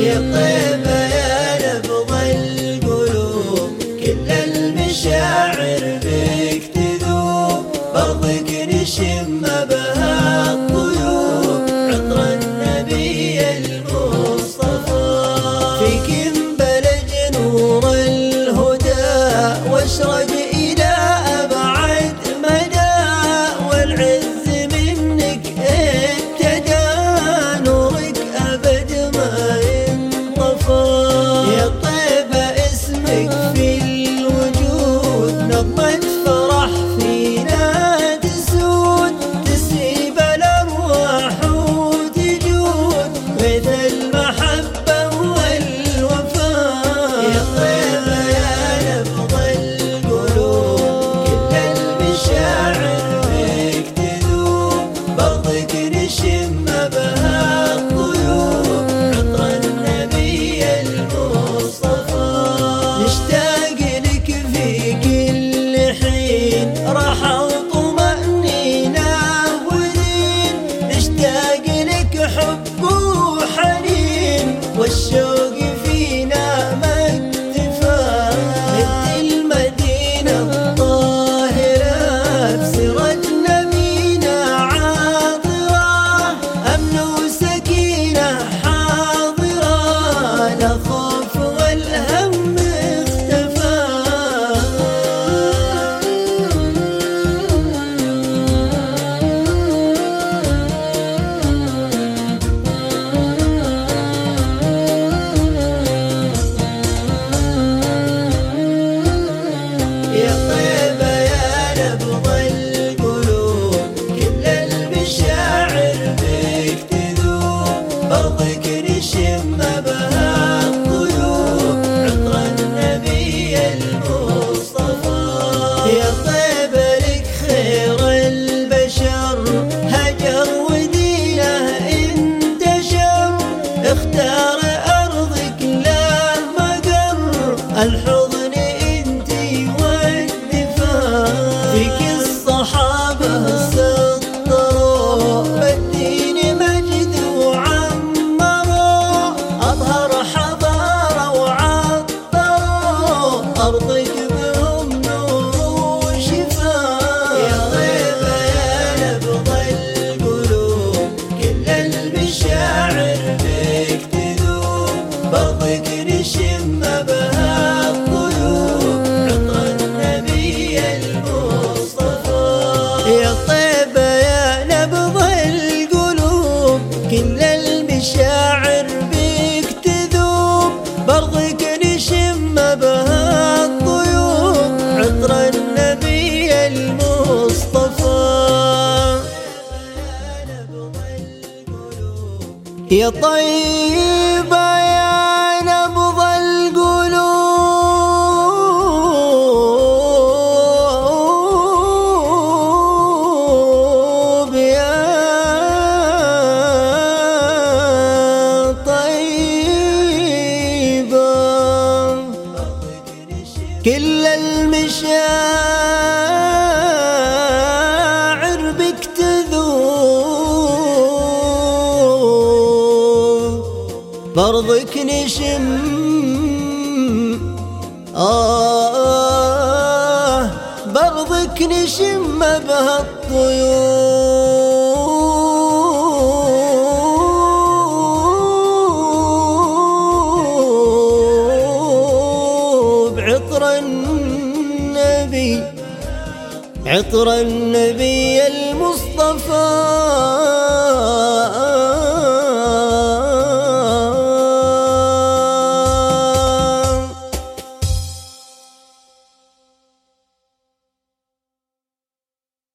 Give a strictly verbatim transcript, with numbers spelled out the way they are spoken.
يا طيبة يا نبض القلوب كل المشاعر بك تذوب، برضك نشم بها الطيوب عطر النبي المصطفى. فيك انبلج نور الهدى واشرق إلى أبعد مدى، والعز منك ابتدى نورك أبد ما ينطفى. يا طيبة اسمك في الوجود نظمة فرح فينا تسود، تسيب الأرواح وتجود غيث المحبة والوفاء. يا طيبة يا نبض القلوب كل المشاعر بك تذوب، برضك نشم بها الطيوب عطر النبي المصطفى. نشتاق لك في كل حين راحة وطمأنينة ودين، نشتاق لك حب وحنين والشوق فينا ما اكتفى. هد المدينة الطاهرة بسيرة نبينا عاطرة، أمن وسكينة حاضرة لا خوف والهم اختفى. يا طيبة يا نبض القلوب كل المشاعر بك تذوب، برضك نشم بها الطيوب عطر النبي المصطفى. يا طيبة لك خير البشر هجر ودينه انتشر، اختار أرضك له مقر الحضن انتي والدفاع. فيك الصحابة سطروا بالدين مجد وعمروا، أظهر حضارة وعطروا أرضك بهم نور وشفاء. يا طيبة يا نبض القلوب كل المشاعر بك تذوب، برضك نشم بها الطيوب عطر النبي المصطفى. يا طيبة يا نبض القلوب كل المشاعر بك تذوب، برضك نشم بها الطيوب عطر النبي المصطفى. يا طيبة يا نبض القلوب يا طيبة كل المشاعر بك تذوب، برضك نشم آه برضك نشم بها الطيوب عطر النبي عطر النبي المصطفى.